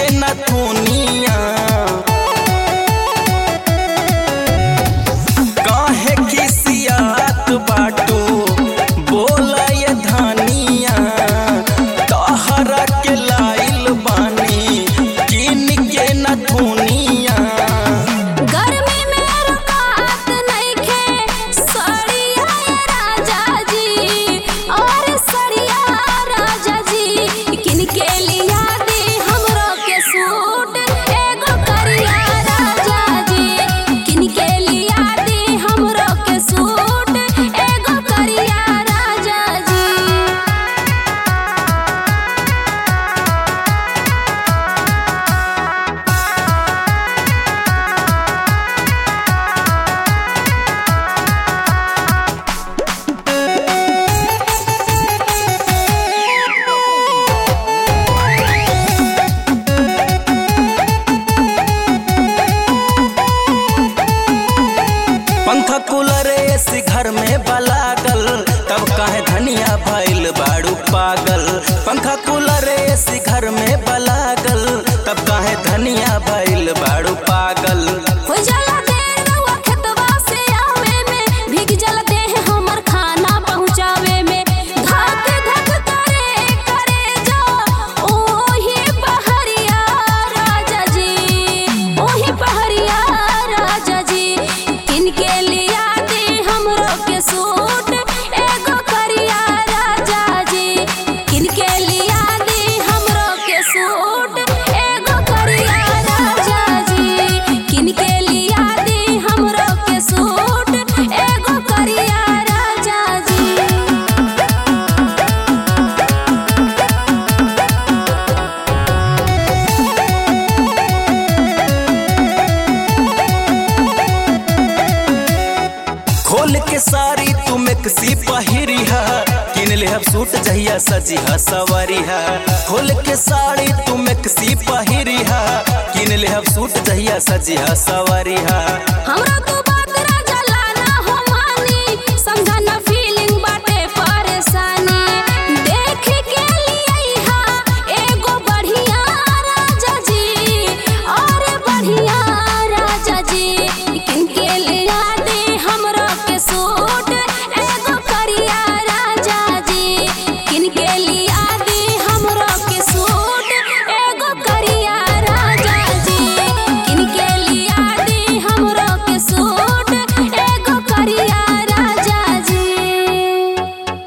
नथुनिया काहे खिसियात बाटू बोला ये धानिया तहरा के लाइल बानी किन के नथुनिया गर्मी में रुकात नइखे सड़िया राजा जी और सड़िया राजा जी किन के लिया दे हमरो के सूट एगो करिया राजा जी किन के लिया दे हमरो के सूट एगो करिया राजा जी। पंखा कूलर एसी घर में बलागल तब काहे धनिया भइल बाड़ू पागल पंखा कूलर एसी घर में बलागल तब काहे धनिया भइल बाड़ू पागल हो जाला देर रउआ खेतवा से आवे में भीग जाला देह हमर खाना पहुँचावे में धक धक करे जा ओही पहरिया राजा जी ओही पहरिया राजा जी किनके लिया दे हमरो के सूट एगो करिया राजा जी किनके लिया दे हमरो के सूट एगो करिया राजा जी किनके लिया दे हमरो के सूट एगो करिया राजा जी। खोल के सारी तू मिक्सी पहिरी है किन लेहब सूट जहिया सजी है सवारी है खोल के साड़ी तू मिक्सी पहिरी है किन लेहब सूट जहिया सजी है सवारी है हमरा तो बात